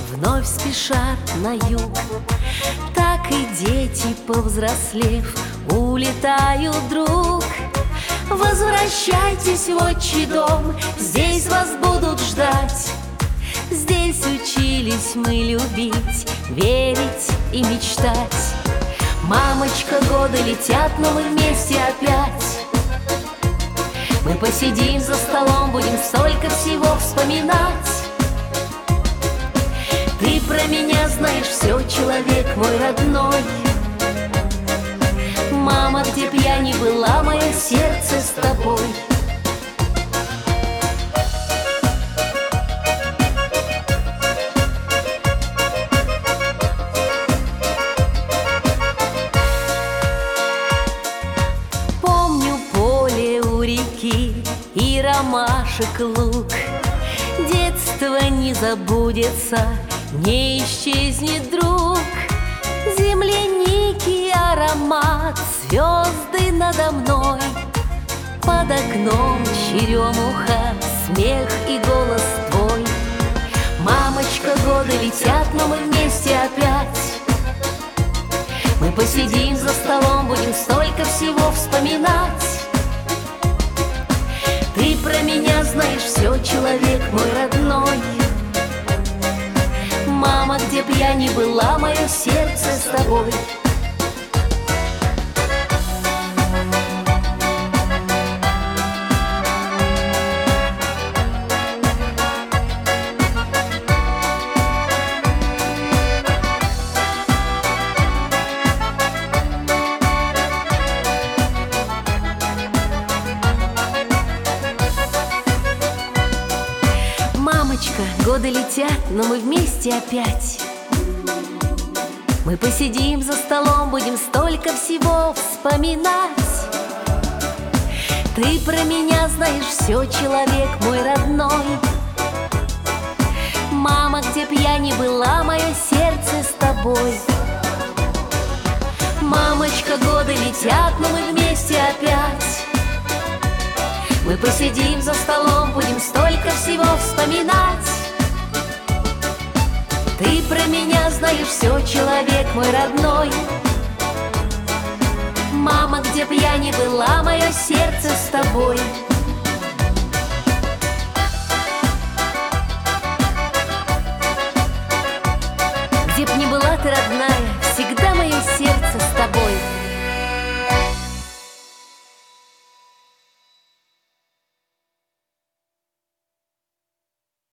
вновь спешат на юг. Так и дети, повзрослев, улетают, друг. Возвращайтесь в отчий дом, здесь вас будут ждать. Здесь учились мы любить, верить и мечтать. Мамочка, годы летят, но мы вместе опять. Мы посидим за столом, будем столько всего вспоминать. Ты про меня знаешь все, человек мой родной. Мама, где б я ни была, мое сердце с тобой. Помню поле у реки и ромашек луг. Детство не забудется, не исчезнет, друг. Земляники аромат, звезды надо мной. Под окном черемуха, смех и голос твой. Мамочка, годы летят, но мы вместе опять. Мы посидим за столом, будем столько всего вспоминать. Ты про меня знаешь все, человек мой родной. Мама, где б я ни была, мое сердце с тобой. Мамочка, годы летят, но мы вместе опять. Мы посидим за столом, будем столько всего вспоминать. Ты про меня знаешь все, человек мой родной. Мама, где б я ни была, мое сердце с тобой. Мамочка, годы летят, но мы вместе опять. Мы посидим за столом, будем столько всего вспоминать. Ты про меня знаешь все, человек мой родной. Мама, где б я ни была, мое сердце с тобой. Где б ни была ты, родная,